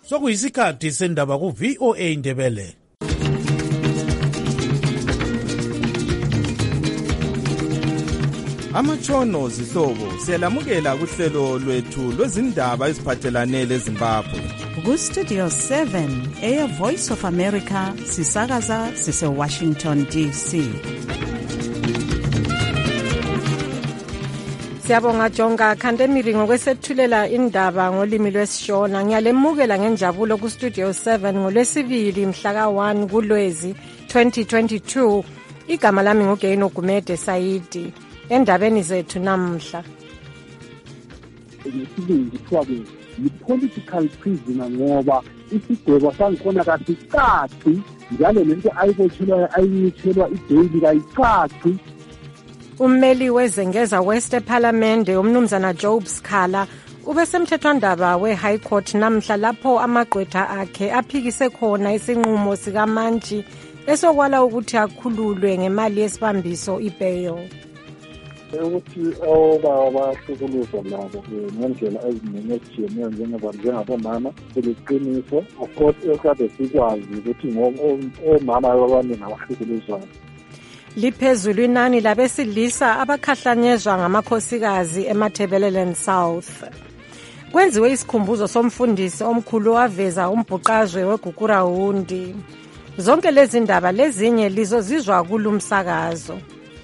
Sokuyisikhathi sendaba ku-VOA Indebele. Amatshono zihlobo siyalamukela kuhlelo lwethu lwezindaba eziphathelane leZimbabwe. Ku-Studio 7 Air Voice of America sisakaza sise-Washington DC. Siyabonga Jonga Khandemiri ngokwesethulela indaba ngolimi lwesiShona. Ngiyalemukela ngenjabulo ku-Studio 7 ngolwesibili mhla ka-1 kuLwezi 2022. Igama lami nguGaino Gumede Sayidi. Endabeni zethu namhla. Ngesilungu kuthiwa ke yi-political prisoner ngoba isigwebo sangikhona kasicaci njalo lento ayibotshelwayo ayinyitshelwa ideyili kayicaci. Ummeli wezengeza West ePhalamende umnumzana Job Sikhala ubesemthethwandaba we-High Court namhla lapho amagqwetha akhe aphikise khona isinqumo sikaMantshi esokwala ukuthi akhululwe ngemali yesibambiso ibail. Ukuthi obaba bahlukuluzwa nabo ngendlela eziningi ezitshiyeneyo njengabomama kuliqiniso. Of course ekade sikwazi ukuthi omama abaningi abahlukuluzwayo. Liphezulu inani labesilisa abakhahlanyezwa ngamakhosikazi eMatabeleland South. Kwenziwe isikhumbuzo somfundisi omkhulu waveza umbhuqazwe weGugurawundi. Zonke lezi ndaba lezinye lizozizwa kulumsakazo.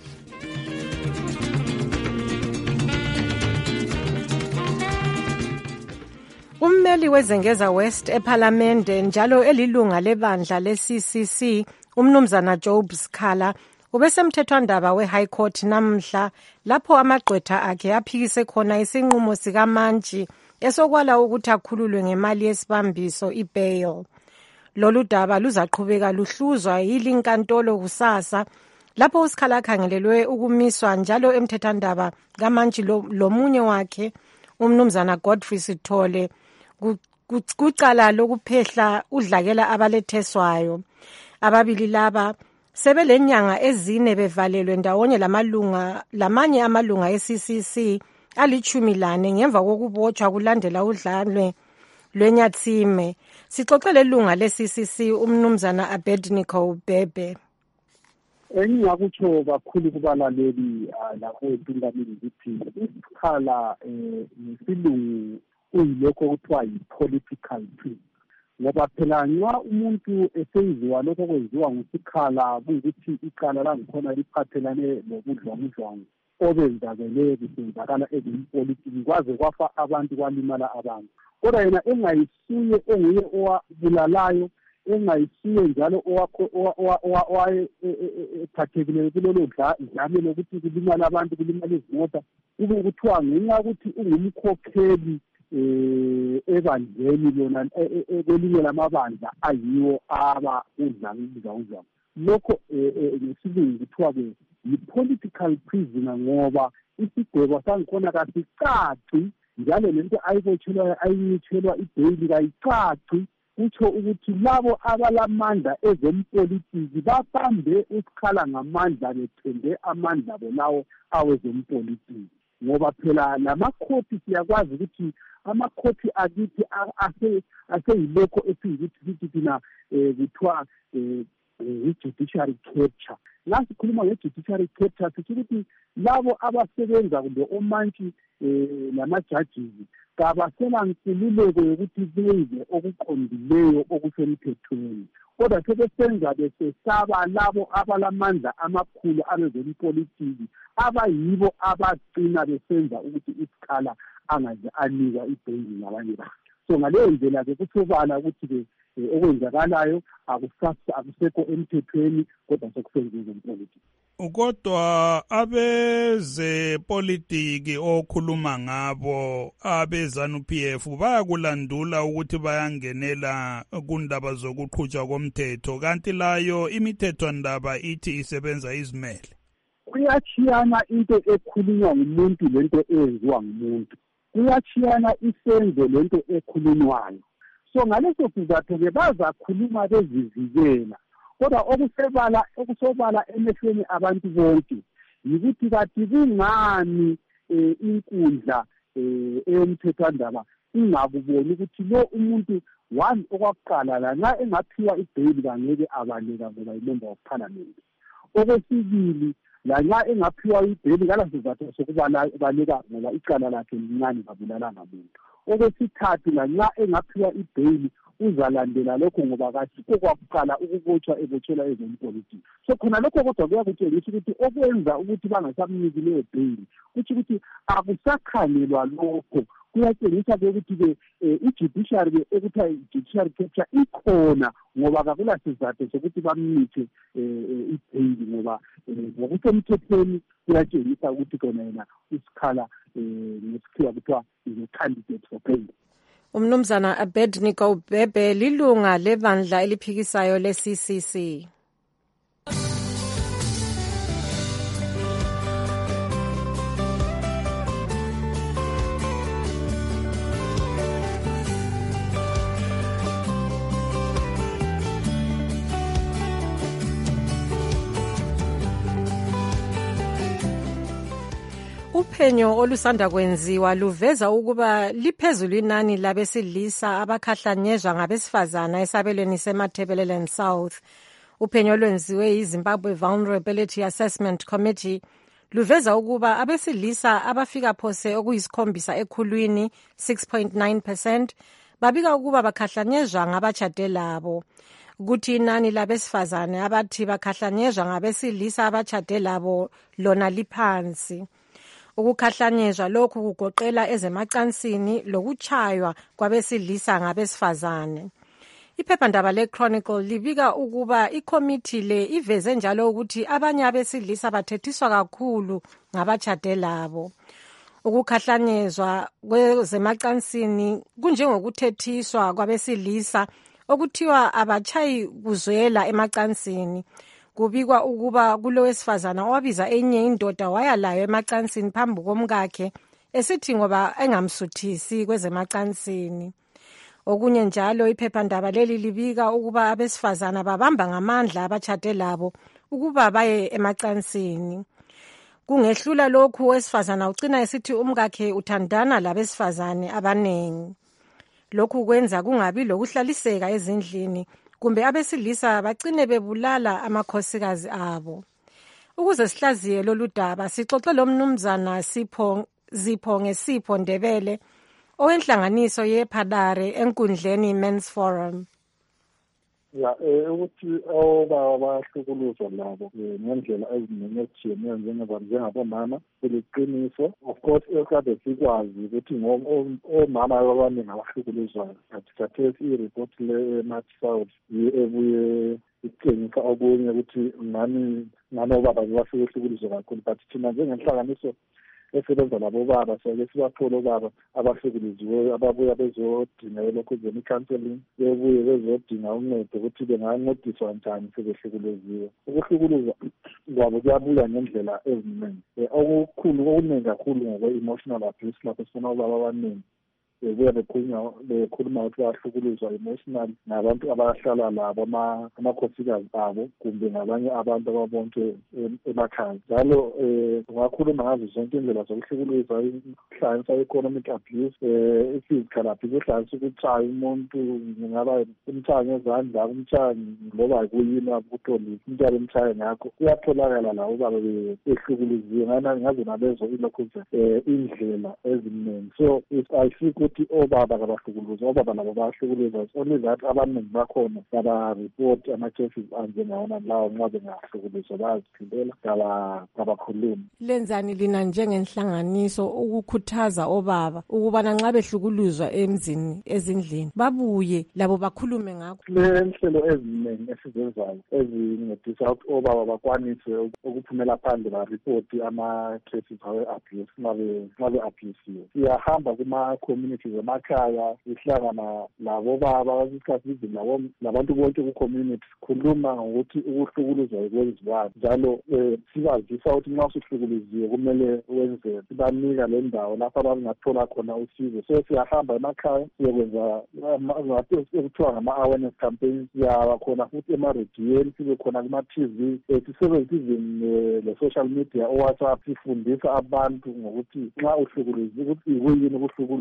Ummeli wezengeza West ePhalamende njalo elilunga lebandla le-CCC umnumzana Job Sikhala ubesemthethwandaba we-High Court namhla lapho amagqwetha akhe aphikise khona isinqumo sikaMantshi esokwala ukuthi akhululwe ngemali yesibambiso ibail. Lolu daba luzaqhubeka luhluzwa yilinkantolo kusasa lapho uSikhala akhangelelwe ukumiswa njalo emthethwandaba kaMantshi lomunye wakhe umnumzana Godfrey Sithole kucala lokuphehla udlakela abaletheswayo. Ababili laba sebelenyanga ezine bevalelwe ndawonye lamanye amalunga e-CCC ali-14 ngemva kokubotshwa kulandela udlame lwenyathime. Sixoxele ilunga le-CCC umnumzana Abednego Bebe. Engingakutsho kakhulu kubalaleli lapho enkamini ukuthi isikhala ngesilungu kuyilokho okuthiwa yi-political prisoner. Ngoba phela nxa umuntu esenziwa lokho kwenziwa nguSikhala kuyikuthi icala langikhona liphathelane nobudlwangudlwangu obenzakele kusenzakala ezimpolitiki kwaze kwafa abantu kwalimala abantu. Kodwa yena engayisuye enguye owabulalayo, engayisuye njalo owayephathekile kulolo dlame lokuthi kulimala abantu kulimala izimota, kube kuthiwa ngenxa ukuthi ungumkhokheli ebandleni lona kwelinye lamabandla ayiwo aba udlangudlwangu. Lokho ngesilungu kuthiwa ke yi-political prisoner ngoba isigwebo sangikhona kasicaci njalo lento ayibotshelwayo ayinyitshelwa ideyili kayicaci. Kutsho ukuthi labo abalamandla ezempolitiki babambe uSikhala ngamandla bethembe amandla bonawo awezempolitiki. Ngoba phela lamakhoti siyakwazi ukuthi amakhoti akithi aseyilokho esiyikuthi thina kuthiwa i-judiciary capture. Nasikhuluma nge-judiciary capture sithi ukuthi labo abasebenza kumbe oMantshi namajajisi kabasela nkululeko yokuthi benze okuqondileyo okusemthethweni, kodwa sebesenza besesaba labo abalamandla amakhulu abezempolitiki abayibo abagcina besenza ukuthi isikhala angaze anikwa ibheyili ngabanye bantu. So ngaleyo ndlela-ke kusobala ukuthi-ke okwenzakalayo akusekho emthethweni kodwa sekusenziwe zempolitiki. Kodwa abezepolitiki okhuluma ngabo abeZANU-PF bayakulandula ukuthi bayangenela kundaba zokuqhutshwa komthetho, kanti layo imithethwandaba ithi isebenza izimele. Kuyachiyana into ekhulunywa ngumuntu lento eyenziwa ngumuntu. Kuyachiyana isenzo lento ekhulunywayo. So ngaleso sizatho-ke bazakhuluma bezivikela. Kodwa okusobala emehlweni abantu bonke yikuthi kathi kungani inkundla eyomthethwandaba ingakuboni ukuthi lo umuntu one okwakuqala lanxa engaphiwa ibheyili kangeke abaleka ngoba yi-member of parliament. Okwesibili lanxa engaphiwa ibheyili kalasizathu sokubaleka ngoba icala lakhe lincane kabulalanga muntu. Okwesithathu lanxa engaphiwa ibheyili uzalandela lokho ngoba kasikho kwakuqala ukubotshwa ebotshelwa ezompolitiki. So khona lokho kodwa kuyakutshengisa ukuthi okwenza ukuthi bangasamniki leyo bheyili kuthi ukuthi akusakhangelwa lokho. Kuyatshengisa ukuthi i-judiciary ekuthiwa i-judiciary capture ikhona ngoba kakula sizathu sokuthi bamnike ibheyili ngoba ngokusemthethweni kuyatshengisa ukuthi khona yena uSikhala ngesikhiwa kuthiwa is-candidate for bail. Umnumzana Abednego Bhebhe lilunga lebandla eliphikisayo le-CCC. Uphenyo olusanda kwenziwa luveza ukuba liphezulu inani labesilisa abakhahlanyezwa ngabesifazana esabelweni seMatabeleland South. Uphenyo olwenziwe yiZimbabwe Vulnerability Assessment Committee luveza ukuba abesilisa abafika phose okuyisikhombisa ekhulwini 6.9% babika ukuba bakhahlanyezwa ngabatshade labo. Kuthi inani labesifazane abathi bakhahlanyezwa ngabesilisa abatshade labo lona liphansi. Ukukhahlanyezwa lokhu kugoqela ezemacansini lokuchaywa kwabesilisa ngabesifazane. Iphephandaba le-Chronicle libika ukuba ikomiti le iveze njalo ukuthi abanye abesilisa bathethiswa kakhulu ngabatshade labo. Ukukhahlanyezwa kwezemacansini kunjengokuthethiswa kwabesilisa okuthiwa abachayi kuzwela emacansini. Kubikwa ukuba kulowesifazana owabiza enye indoda waya layo emacansini phambi komkakhe esithi ngoba engamsuthisi kwezemacansini. Okunye njalo iphephandaba leli libika ukuba abesifazana babamba ngamandla abatshade labo ukuba baye emacansini. Kungehlula lokhu owesifazana ucina esithi umkakhe uthandana labesifazane abanengi. Lokhu kwenza kungabi lokuhlaliseka ezindlini kumbe abesilisa bagcine bebulala amakhosikazi abo. Ukuze sihlaziye lolu daba sixoxe lomnumzana Zipho Ngesipho Ndebele owenhlanganiso yePhadare enkundleni Men's Forum. Ukuthi obaba bahlukuluzwa labo ngendlela eziningi ezitshiyeneyo njengabomama kuliqiniso. Of course ekade sikwazi ukuthi omama abaningi abahlukuluzwayo khathesi i-report le-Match South ebuye itshengisa okunye ukuthi ngani obaba bahlukuluzwa kakhulu, but thina njengenhlanganiso esebenza labo baba sake sibathola obaba abahlukuluziweyo ababuya bezodinga elokhuzeni i-counseling, bebuye bezodinga uncedo ukuthi bengancediswa njani sebehlukuluziwe. Ukuhlukuluzwa kwabo kuyabuya ngendlela eziningi. Okuningi kakhulu ngokwe-emotional abuse lapho sifuna obaba abaningi bebuya bekhuluma ukuthi bahlukuluzwa emotional nabantu abahlala labo amakhosikazi abo kumbe ngabanye abantu ababonke emakhaya. Njalo ungakhuluma ngazo zonke indlela zokuhlukuluzwa, ukuhlanganisa i-economic abuse, i-physical abuse, ukuhlanganisa ukuchaya umuntu, ngingaba umchaya ngezandla, umchaya ngoba kuyini akutholile into abemchaya ngakho. Kuyatholakala la ubaba behlukuluziwe ngazo nalezo ilokhuze indlela eziningi. So I think ukuthi obaba kabahlukuluzwa, obaba labo bahlukuluzwa, only that abaningi bakhona baba-report ama-cases anjengawona lawo nxa bengahlukuluzwa bayaziphilela kabakhulumi. Lenzani lina njengenhlanganiso ukukhuthaza obaba ukubana nxa behlukuluzwa emzini ezindlini babuye labo bakhulume ngakho? Le nhlelo eziningi esizenzayo ezincedisa ukuthi obaba bakwanise ukuphumela phandle baripoti ama-cases awe-abuse nxa be-abuseiwe. Siyahamba kuma-community emakhaya, sihlangana labo baba isikhathi izini labantu bonke ku-community, sikhuluma ngokuthi ukuhlukuluzwa kwenziwayo. Njalo sibazisa ukuthi nxa usuhlukuluziwe kumele wenze, sibanika le ndawo lapho abangathola khona usizo. So siyahamba emakhaya siyokwenza ekuthiwa ngama-awareness campaigns, siyaba khona futhi emarediyweni, sibe khona kuma-TV, sisebenzisa izini le-social media, o-WhatsApp, sifundisa abantu ngokuthi nxa uhlukuluziwe ukuthi ikuyini ukuhlukuluzwa.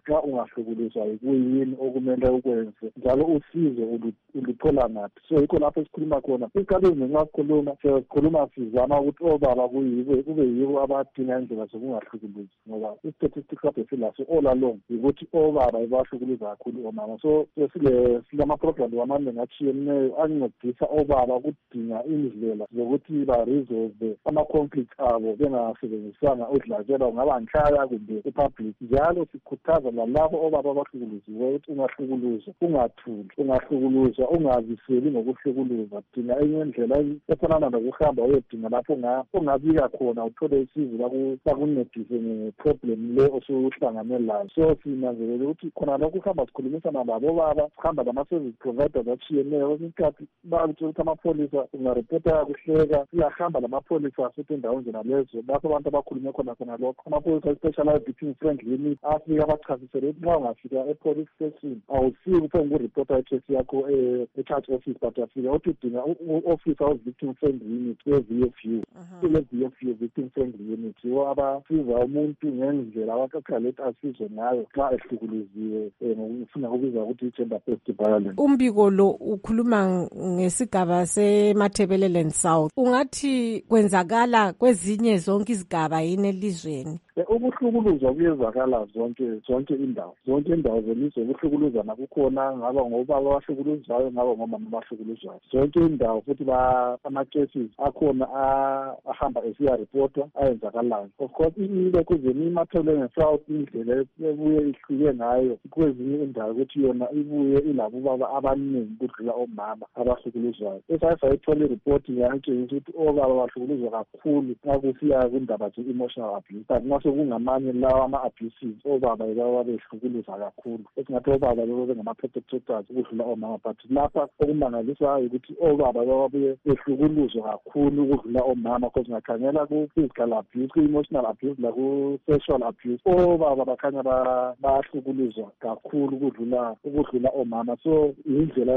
xa ungahlukuliswa kuyini okumele ukwenze njalo usizo ulithola ngaphi. So yikho lapho esikhuluma khona isikhathi eziningi nxa sikhuluma sizama ukuthi obaba kube yibo abadinga indlela zokungahlukulisi ngoba i-statistics lapho silaso all along ukuthi obaba ibahlukuluza kakhulu omama. So silama-program amaningi atshiyeneyo ancedisa obaba ukudinga indlela zokuthi ba-resolve ama-conflict abo bengasebenzisanga udlakela kungaba nhlaya kumbe epublic. Njalo sikhuthaza lalabo obaba abahlukulisiweyo ukuthi ungahlukuluzwa ungathuli, ungahlukuluzwa ungaziseli ngokuhlukuluza. Dinga enye indlela efanana nokuhamba uyedinga lapho ongabika khona uthole isizo lakuncedise ngeproblem le osuhlangane layo. So sinanzelela ukuthi khona lokhu kuhamba sikhulumisana labo baba, sihamba lama-service providers atshiyeneyo. Isikhathi bakuthi ukuthi amapholisa ungaripota kuhleka, siyahamba lamapholisa futhi endaweni zenalezo lapho abantu abakhulume khona lokho. Amapholisa specialized victim friendly unit afika abachazisele ukuthi nxa ungafika e-police station awusiki ukuthi nguripota i-case yakho e-charge office, but afika uthi udinga u-officer of-victim friendly unit we-VFU. Kule-VFU victim friendly unit yiwo abasiza umuntu ngendlela abakakhaleti asizwe ngayo xa ehlukuluziwe ngokufuna kubiza ukuthi i-gender based violence. Umbiko lo ukhuluma ngesigaba seMatabeleland South. Ungathi kwenzakala kwezinye zonke izigaba yini elizweni? Ukuhlukuluzwa kuyezakala zonke indawo zelizwe. Ukuhlukuluzana kukhona, ngaba ngobaba abahlukuluzwayo, ngaba ngomama abahlukuluzwayo. Zonke indawo futhi ama-cases akhona ahamba esiyaripotwa ayenzakalayo. Of course kuzeni iMatabeleland South indlela ebuye ihluke ngayo kwezinye indawo ukuthi yona ibuye ilabo baba abaningi kudlula omama abahlukuluzwayo. Sayithola iripoti yantshengisa ukuthi obaba bahlukuluzwa kakhulu xa kusiya kundaba ze-emotional abuse. Kungamanye lawa ama-abuses obaba baba behlukuluza kakhulu. Esingathi obaba baba bengama-perpetrators ukudlula omama, but lapha okumangalisayo ukuthi obaba baba behlukuluzwa kakhulu ukudlula omama because ngakhangela ku-physical abuse, ku-emotional abuse laku-sexual abuse obaba bakhanya bahlukuluzwa kakhulu ukudlula omama. So indlela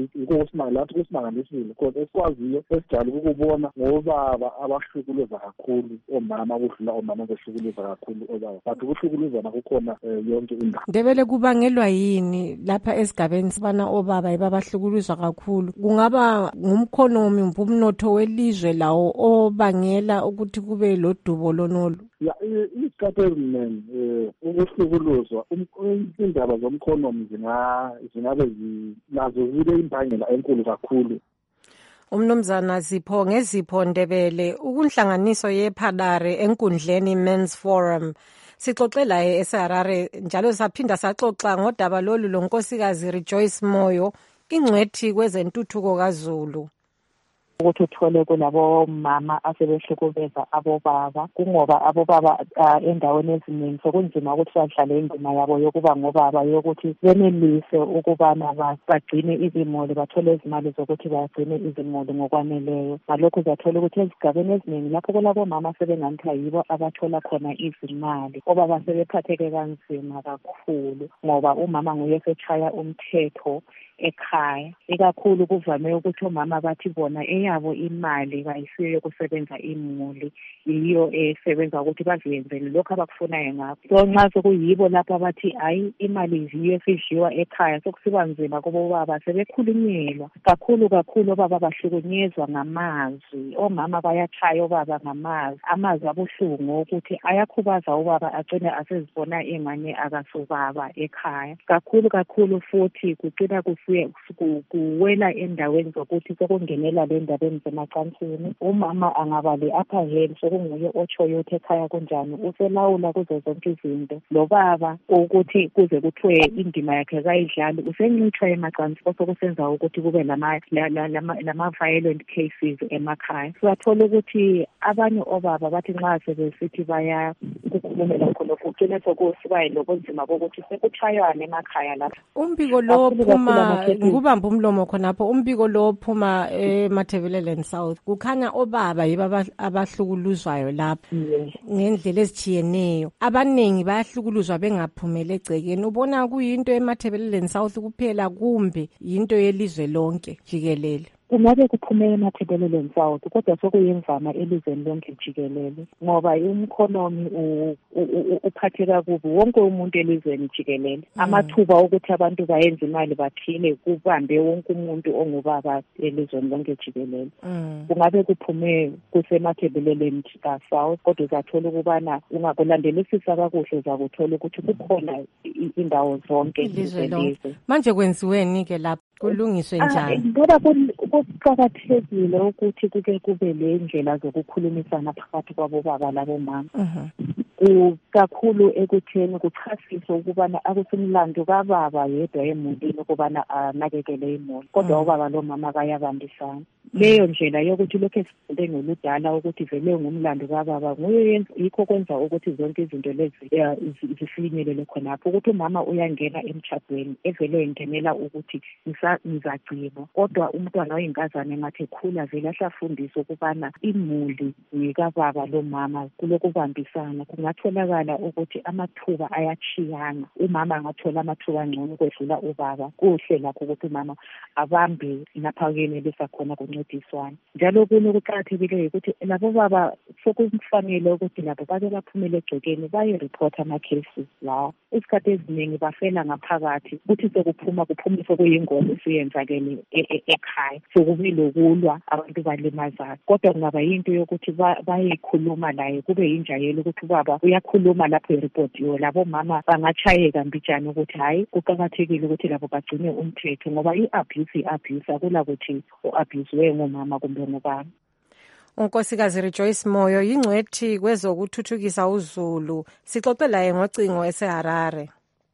lathi kusimangalisile because esikwaziyo esijali ukubona ngobaba abahlukuluza kakhulu omama ukudlula omama behlukuluza kakhulu obaba, but ukuhlukuluzana kukhona yonke indawo. Ndebele kubangelwa yini lapha esigabeni sibana obaba babahlukuluzwa kakhulu? Kungaba ngumkhonomi umnotho welizwe lawo obangela ukuthi kube lodubo lonolu? Isikhathi eziningi ukuhlukuluzwa indaba zomkhonomi zingabe nazo zibe imbangela enkulu kakhulu. Umnumzana Zipho Ndebele, ukunhlanganiso yePhalare enkundleni Men's Forum. Sixoxe laye eSharare njalo saphinda saxoxa ngodaba lolu lonkosikazi Rejoice Moyo, ingcwethi kwezentuthuko kaZulu. Ukuthi uthole kulabo mama asebehlukumeza abobaba, kungoba abobaba endaweni eziningi sokunzima ukuthi badlale indima yabo yokuba ngobaba, yokuthi benelise ukubana bagcine izimuli, bathole izimali zokuthi bagcine izimuli ngokwaneleyo. Ngalokho uzathola ukuthi ezigabeni eziningi lapho kulabo mama sebenganthi yibo abathola khona izimali, obaba sebephatheke kanzima kakhulu ngoba umama nguye setshaya umthetho ekhaya. Ikakhulu kuvame ukuthi omama bathi bona eyabo imali kayisiyo yokusebenza imuli, yiyo esebenza ukuthi baziyenzele lokho abakufunayo ngakho. So nxa sekuyibo lapho abathi hayi imali yiyo esidliwa ekhaya, sokusiba nzima kubo baba, sebekhulunyelwa kakhulu obaba bahlukunyezwa ngamazwi. Omama bayatshaya obaba ngamazwi, amazwi abuhlungu ukuthi ayakhubaza ubaba agcine asezibona ingane akasubaba ekhaya. Kakhulu futhi kucina kuwela endaweni zokuthi sokungenela le ndabeni zemacansini. Umama angaba le-upper hand, sokunguye otshoyo ukuthi ekhaya kunjani, uselawula kuzo zonke izinto. Lo baba ukuthi kuze kuthiwe indima yakhe kayidlali, usencitshwa emacansini, sokusenza ukuthi kube lama-violent cases emakhaya. Siyathola ukuthi abanye obaba bathi nxa sebesithi baya kukhulumela khonokho kugcine sokusiba lobunzima bokuthi sekutshaywana emakhaya lapho. Umbiko lo phuma ngubamba umlomo khonapho, umbiko lo phuma eMatabeleland South kukhanya obaba yibo abahlukuluzwayo lapho ngendlela ezitshiyeneyo. Abaningi bayahlukuluzwa bengaphumele egcekeni. Ubona kuyinto eMatabeleland South kuphela kumbe yinto yelizwe lonke jikelele? kungabe kuphume emathebeleleni South kodwa sokuyimvama elizweni lonke jikelele ngoba umkhonomi uphatheka kubi wonke umuntu elizweni jikelele amathuba ukuthi abantu bayenze imali baphile kubambe wonke umuntu ongubaba elizweni lonke jikelele kungabe kuphume kusemathebeleleni South kodwa uzathola ukubana ungakulandelisisa kakuhle uzakuthola ukuthi kukhona indawo zonke elizweni manje kwenziweni ke lapho kulungiswe njani ngoba kuqakathekile ukuthi kuke kube le ndlela zokukhulumisana phakathi kwabobaba labomama kakhulu ekutheni kuchasiswa ukubana akusimlando kababa yedwa emulini ukubana anakekele imuli kodwa ubaba lomama bayabambisana leyo ndlela yokuthi lokho esifunde ngoludala ukuthi vele ngumlando kababa nguye yikho kwenza ukuthi zonke izinto lezi zifinyelele khonapho ukuthi umama uyangena emtshadweni evele engenela ukuthi ngizagcina kodwa umntwana oyinkazana engathi ekhula vele ahlafundiswa ukubana imuli ngikababa lomama kulokubambisana kungatholakala ukuthi amathuba ayachiyana umama angathola amathuba angcono kwedlula ubaba kuhle lapho ukuthi umama abambe lapha kenelisa khona kuncediswana njalo kunye kuqakathekile ukuthi labo baba sokufanele ukuthi labo bake baphumele egcekeni bayi-report ama-cases lawo isikhathi eziningi bafela ngaphakathi ukuthi sekuphuma sekuyingozi esiyenzakele ekhaya sokube lokulwa abantu balimazana kodwa kungaba yinto yokuthi bayikhuluma laye kube yinjayelo ukuthi ubaba uyakhuluma lapho eripotiwe labo mama bangachayeka mbijana ukuthi hayi kuqakathekile ukuthi labo bagcine umthetho ngoba i-abuse akula ukuthi u-abuse ngumama kumbe ngubaba. uNkosikazi Rejoice Moyo yingcwethi kwezokuthuthukisa uZulu sixoxe laye ngocingo eseHarare.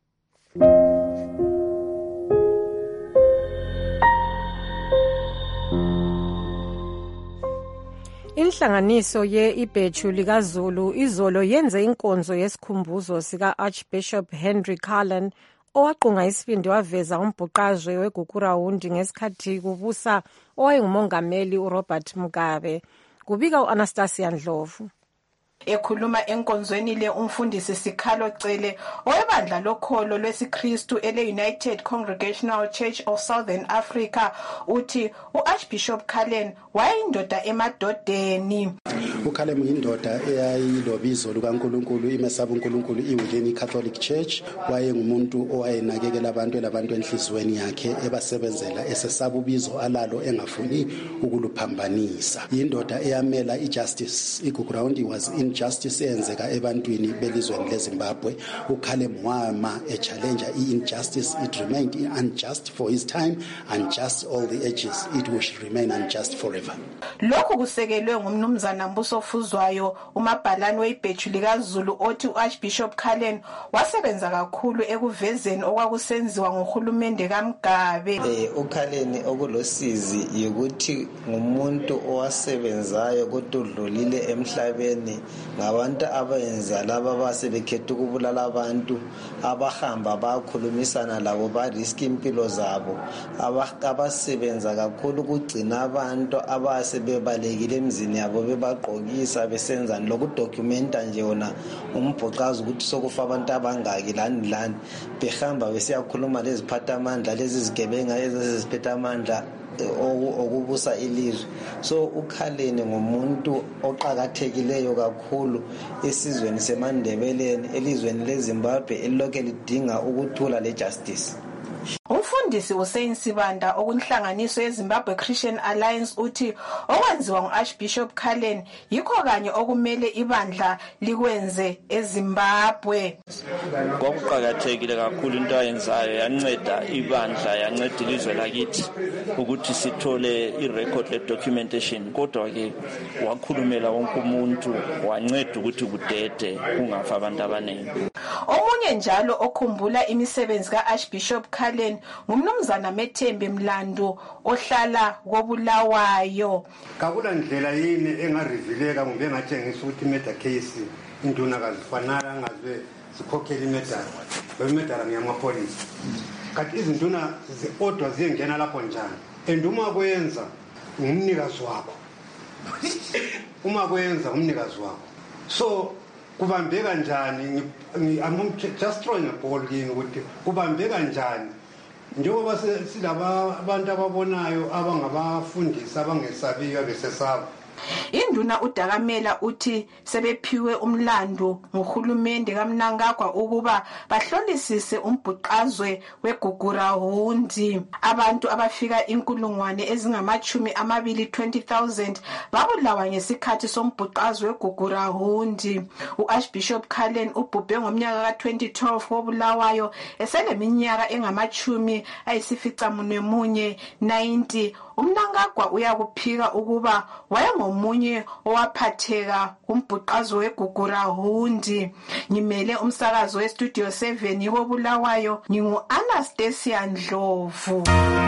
Inhlanganiso ye-Ibhethu likaZulu izolo yenze inkonzo yesikhumbuzo sika-Archbishop Henry Cullen owaqunga isibindi waveza umbhuqazwe weGugurawundi ngesikhathi kubusa owayengumongameli uRobert Mugabe. Kubika u-Anastasia Ndlovu. Ekhuluma enkonzweni le umfundisi Sikhalo Cele owebandla lokholo lwesiKristu ele-United Congregational Church of Southern Africa uthi u-Archbishop Cullen wayeyindoda emadodeni. uCullen uyindoda eyayilobizo lukaNkulunkulu imesaba uNkulunkulu iwithin iCatholic Church wayengumuntu owayenakekela abantu enhlizweni yakhe ebasebenzela esesaba ubizo alalo engafuni ukuluphambanisa. Indoda eyamela ijustice iGugurawundi was injustice eyenzeka ebantwini belizweni leZimbabwe. uCullen wama challenge injustice. It remained unjust for his time, unjust all the ages. It will remain unjust forever. Lokhu kusekelwe ngumnumzana Mbuso Fuzwayo umabhalane weIbhethu likaZulu othi uArchbishop Cullen wasebenza kakhulu ekuvezeni okwakusenziwa ngohulumende kaMgabe. uCullen okulosizi ukuthi ngumuntu owasebenzayo kodwa udlulile emhlabeni ngabantu abayenza laba basebekhetha ukubulala abantu abahamba bakhulumisana labo barisk impilo zabo abasebenza kakhulu ukugcina abantu abasebebalekile emzini yabo bebaqokisa besenzani lokudocumenta nje yona umbhoqazi ukuthi sokufa abantu abangaki lani behamba besiyakhuluma leziphathamandla lezi zigebenga eziziphethe amandla okubusa ilizwe. So uCullen ngumuntu oqhakathekileyo kakhulu esizweni seMandebeleni elizweni leZimbabwe elilokhe lidinga ukuthula lejustice. Umfundisi Hussein Sibanda okunhlanganiso yeZimbabwe Christian Alliance uthi okwenziwa nguArchbishop Cullen yikho kanye okumele ibandla likwenze eZimbabwe. Kwakuqakathekile kakhulu into ayenzayo yanceda ibandla yanceda ilizwe lakithi ukuthi sithole irecord ledocumentation kodwa ke wakhulumela wonke umuntu wanceda ukuthi kudede kungafa abantu abaningi. Omunye njalo okhumbula imisebenzi kaArchbishop Cullen ngumnumzana Methembe Mlando ohlala koBulawayo. Kakula ndlela yini engarivileka kumbe engatshengisa ukuthi murder case induna kazifanala ngaze sikhokhela imedala bemedala ngiyamapolisa kanti izinduna ziodwa ziyengena lapho njani enduma kwenza ngumnikazi wakho uma kwenza umnikazi wakho so kubambeka njani I'm just throwing a ball in ukuthi kubambeka njani njengoba silaba abantu ababonayo abangabafundisi abangesabiyo besesaba. Induna uDakamela uthi sebephiwe umlando nguhulumende kaMnangagwa ukuba bahlolisise umbhuqazwe weGugurahundi. Abantu abafika 20,000 babulawa ngesikhathi sombhuqazwe weGugurahundi. uArchbishop Cullen ubhubhe ngomnyaka ka2012 wobulawayo eseleminyaka engama-90. UMnangagwa uyakuphika ukuba wayengomunye owaphatheka kumbhuqazwe weGugurahundi. Ngimele umsakazo weStudio 7 wobulawayo ngingu-Anastasia Ndlovu.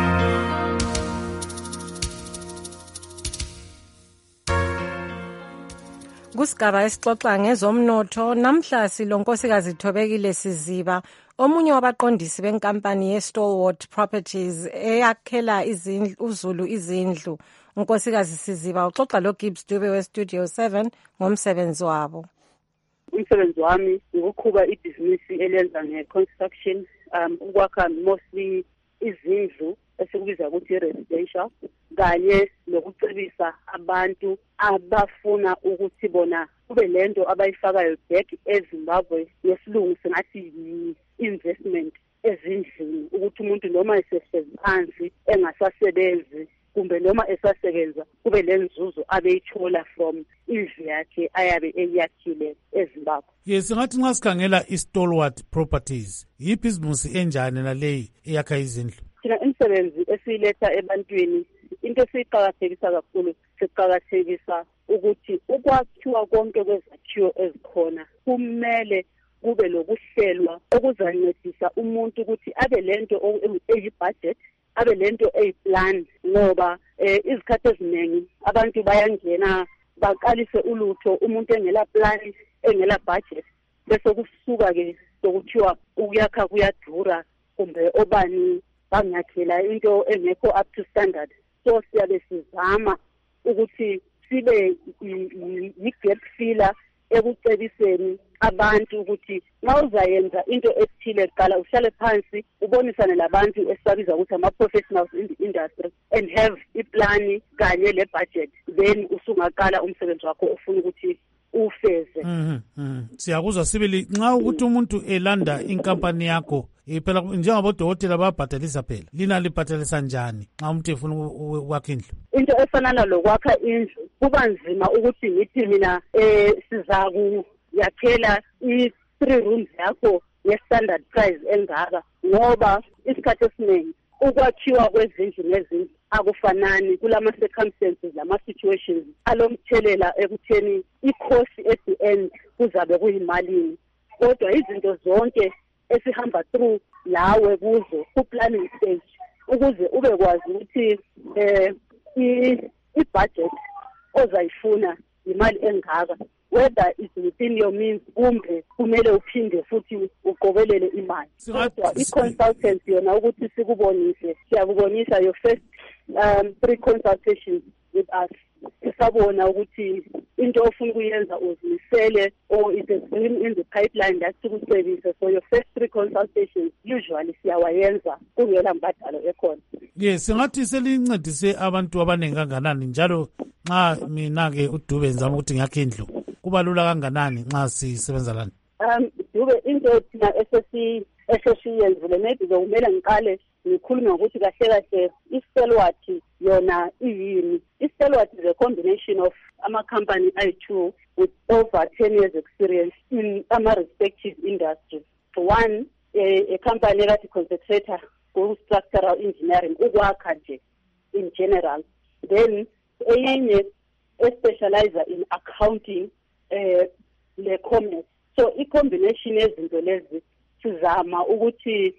Kusigaba esixoxa ngezomnotho namhla silonkosikazi Thobekile Siziba, omunye wabaqondisi benkampani ye-Stalwart Properties eyakhela uZulu izindlu. Unkosikazi Siziba uxoxa loGibbs Dube weStudio 7 ngomsebenzi wabo. Umsebenzi wami ukuqhuba ibhizinisi elenza nge-construction, ukwakha mostly izindlu esikubiza ukuthi residential, kanye nokucebisa abantu abafuna ukuthi bona kube lento abayifakayo back eZimbabwe, yesilungu singathi yi-investment ezindlini, ukuthi umuntu noma esehlezi phansi engasasebenzi kumbe noma esasebenza kube lenzuzo abeyithola from indlu yakhe ayabe eyakhile eZimbabwe. Yes, ngathi nxa sikhangela iStalwart Properties, yibhizinisi enjani naleyi eyakha izindlu? Thina imisebenzi esiletha ebantwini, into esiqhakathekisa kakhulu, siqhakathekisa ukuthi ukwakhiwa konke kwezakhiwo ezikhona kumele kube lokuhlelwa okuzancedisa umuntu ukuthi abe lento eyi-budget, abe lento eyi-plan, ngoba izikhathi eziningi abantu bayangena baqalise ulutho, umuntu engela plan, engela budget, bese kusuka-ke sokuthiwa ukuyakha kuyadura kumbe obani bangakhela into engekho up to standard. So siyabe sizama ukuthi sibe yi-gap filler ekucebiseni abantu ukuthi nxa uzayenza into ethile qala uhlale phansi ubonisane labantu esibabiza ukuthi ama-professionals in the industry and have iplani kanye le-budget, then usungaqala umsebenzi wakho ofuna ukuthi ufeze. Siyakuzwa sibili, nxa ukuthi umuntu elanda inkampani yakho phela njengabodokotela bayabhatalisa phela, lina libhatalisa njani nxa umuntu efuna ukwakha indlu? Into efanana lokwakha indlu kuba nzima ukuthi ngithi mina sizakuyakhela i-3 rooms yakho ye-standard price engaka, ngoba isikhathi esiningi ukwakhiwa kwezindlu nezindlu akufanani kulama-circumstances lama-situations alomthelela ekutheni i-cost at the end kuzabe kuyimalini. Kodwa izinto zonke esihamba through lawe kuzo ku-planning stage ukuze ube kwazi ukuthi i-budget ozayifuna imali engaka, whether it's within your means kumbe kumele uphinde futhi uqobelele imali. Kodwa i-consultant yona ukuthi sikubonise, siyakubonisa your first 3 consultations with us, sisabona ukuthi into ofuna ukuyenza uzimisele or is a dream in the pipeline that sikucebise. So your first 3 consultations usually siyawayenza kungela mbadalo ekhona. Yes, singathi selincedise abantu abaningi kanganani, njalo nxa mina-ke uDube ngizama ukuthi ngiyakhe indlu kuba lula kanganani nxa sisebenza lana? Dube into thina esesiyenzile, maybe kumele ngiqale ngikhulume ngokuthi kahle kahle iStalwart yona iyini. iStalwart is a combination of ama-company ayi-2 with over 10 years experience in ama-respective industries. One, a company ekade concentrator ku-structural engineering, ukwakha nje in general. Then enye especializer in accounting le-commerce. So i-combination yezinto lezi sizama ukuthi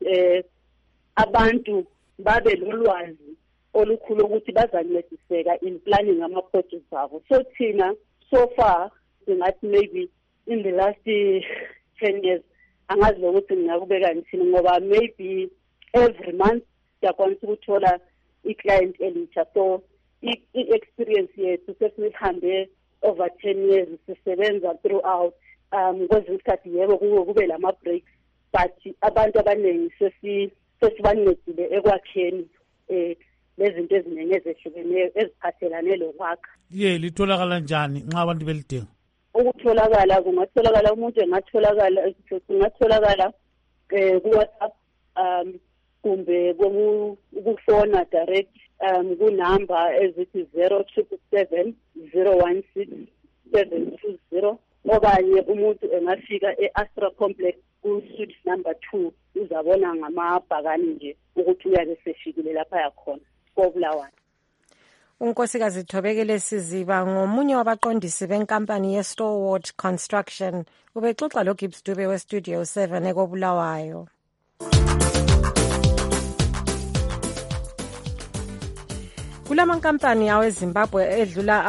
abantu babe lolwazi olukhulu ukuthi bazancediseka in planning ama-projects abo. So thina so far singathi maybe in the last 10 years angazi lokuthi ngingakubeka ngithini, ngoba maybe every month siyakwanisa ukuthola i-client elitsha. So i-experience yethu sesihambe over 10 years sisebenza throughout. Kwezinye isikhathi yebo kube lama-breaks, but abantu abaningi sesibancedile ekwakheni lezinto eziningi ezehlukeneyo eziphathelane lokwakha. Litholakala njani nxa abantu belidinga? Ukutholakala kungatholakala umuntu kungatholakala ku-WhatsApp kumbe ukufona direct kunamba ezithi 0777 016 720 okanye umuntu engafika e-Astra Complex ku-suite number 2 uzabona ngamabhakani nje ukuthi uyabe sefikile lapha yakhona koBulawayo. Unkosikazi Thobekile Siziba ngomunye wabaqondisi benkampani ye-Stalwart Construction ubexoxa loGibbs Dube we-Studio 7 ekoBulawayo. Kulamankampani aweZimbabwe edlula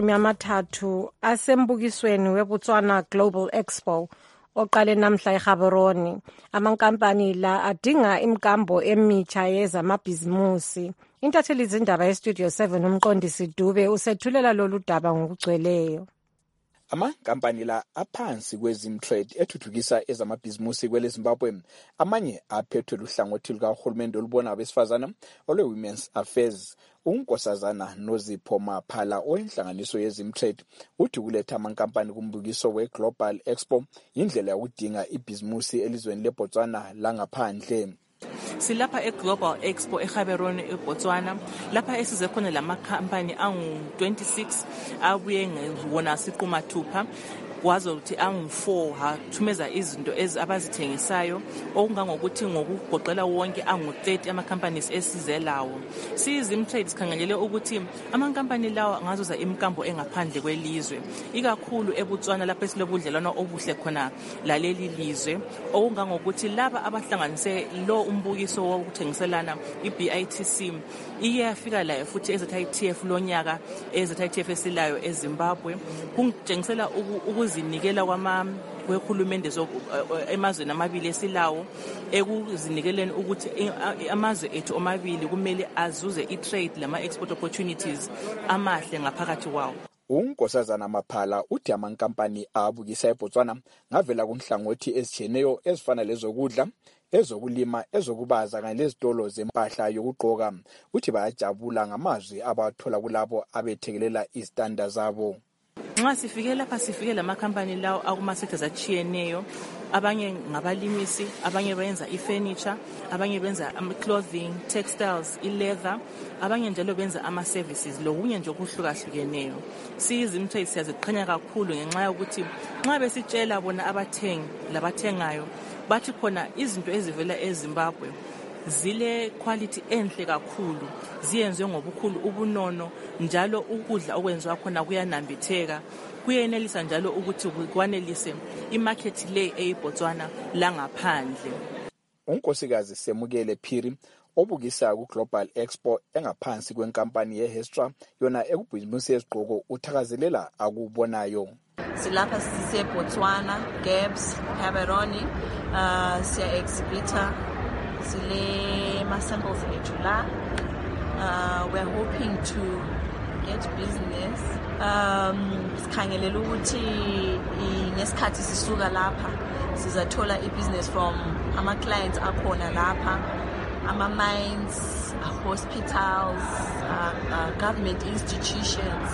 30 asembukisweni weBotswana Global Expo oqale namhla eGaborone. Amankampani la adinga imkambo emitsha yezamabhizimusi. Intatheli izindaba yeStudio 7 umqondisi Dube usethulela lolu daba ngokugcweleyo. Amankampani la aphansi kweZimtrade ethuthukisa ezamabhizimusi kweleZimbabwe. Amanye aphethwe luhlangothi lukahulumende olubona abesifazana olwe-Women's Affairs. Unkosazana Nozipho Maphala owenhlanganiso yeZimtrade uthi kuletha amankampani kumbukiso we-Global Expo indlela yokudinga ibhizimusi elizweni leBotswana langaphandle. Silapha eGlobal Expo eGaborone eBotswana lapha esize khona lamakhampani angu-26 abuye ngewona siquma 2 kwazo ukuthi angu-4 hathumeza izinto abazithengisayo okungangokuthi ngokugoqela wonke angu-30 ama-companies esize lawo. SiyiZimtrade sikhangelele ukuthi amankampani lawo angazuza imkambo engaphandle kwelizwe ikakhulu eBotswana lapho esilobudlelwano obuhle khona laleli lizwe okungangokuthi laba abahlanganise lo umbukiso wokuthengiselana iBITC iyafika la futhi eZITF lonyaka eZITF esilayo eZimbabwe kuntshengisela ukuzinikela kwehulumende emazweni amabili esilawo ekuzinikeleni ukuthi amazwe ethu omabili kumele azuze i-trade lama-export opportunities amahle ngaphakathi kwawo. Unkosazana Maphala uthi amankampani abukisa eBotswana ngavela kunhlangothi ezitshiyeneyo ezifana lezokudla, ezokulima, ezokubaza kanye lezitolo zempahla yokugqoka. Uthi bayajabula ngamazwi abathola kulabo abethekelela izitanda zabo. Nxa sifike lapha sifike lamakhampani lawo akumasectors atshiyeneyo. Abanye ngabalimisi, abanye benza ifurniture, abanye benza clothing, textiles, leather, abanye njalo benza ama-services lokunye nje okuhlukahlukeneyo. SiyiZimtrade siyaziqhenya kakhulu ngenxa yokuthi nxa besitshela bona abathengi labathengayo bathi khona izinto ezivela eZimbabwe zile quality enhle kakhulu, ziyenziwe ngobukhulu ubunono, njalo ukudla okwenziwa khona kuyanambitheka, kuyenelisa njalo ukuthi kwanelise imarket le eyiBotswana langaphandle. Unkosikazi Semukele Phiri obukisa ku-Global Expo engaphansi kwenkampani yeHestra yona ekubhizimusi yezigqoko uthakazelela akubonayo. Silapha siseBotswana, Gabs, Gaborone, siya exhibitor sile ma-samples ethu la. We're hoping to get business. Sikhangelela ukuthi ngesikhathi sisuka lapha sizathola i-business from ama-clients akhona lapha, ama-mines, hospitals, government institutions.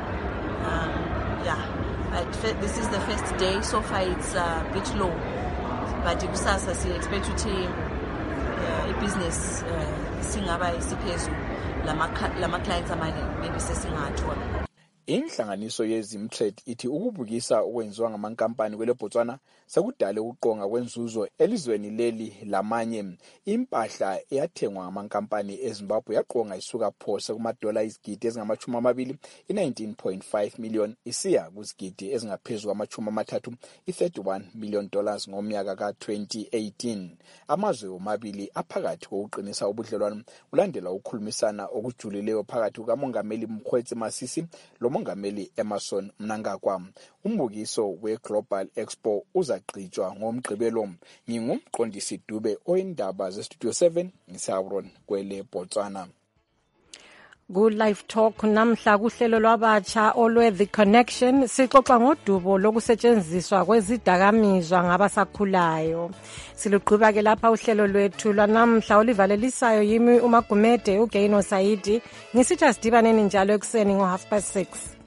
But this is the first day. So far it's a bit low, but kusasa si expect ukuthi i-business singaba isiphezulu lama clients amanye maybe sesingathola. Inhlanganiso yeZimtrade ithi ukubukisa okwenziwa ngamankampani kweleBotswana sekudale ukuqonga kwenzuzo elizweni leli lamanye. Impahla eyathengwa ngamankampani eZimbabwe yaqonga isuka phose kuma-dola izigidi ezingama-20 i-19.5 million isiya kuzigidi ezingaphezu kwama-30 i-$31 million ngomnyaka ka-2018. Amazwe omabili aphakathi kokuqinisa ubudlelwano ulandela ukukhulumisana okujulileyo phakathi kukamongameli Mkhwetsi Masisi lomongameli Emerson Mnangagwa. Umbukiso we-Global Expo uzagqitshwa ngoMgqibelo. Ngingumqondisi Dube oyindaba zeStudio 7 ngiseGaborone kwele Botswana. Ku-Live Talk namhla kuhlelo lwabatsha olwe-The Connection sixoxa ngodubo lokusetshenziswa kwezidakamizwa ngabasakhulayo. Siluqhuba-ke lapha uhlelo lwethu lwanamhla olivalelisayo yimi uMagumede uGaino Saidi. Ngisithi asidibaneni njalo ekuseni ngo 6:30.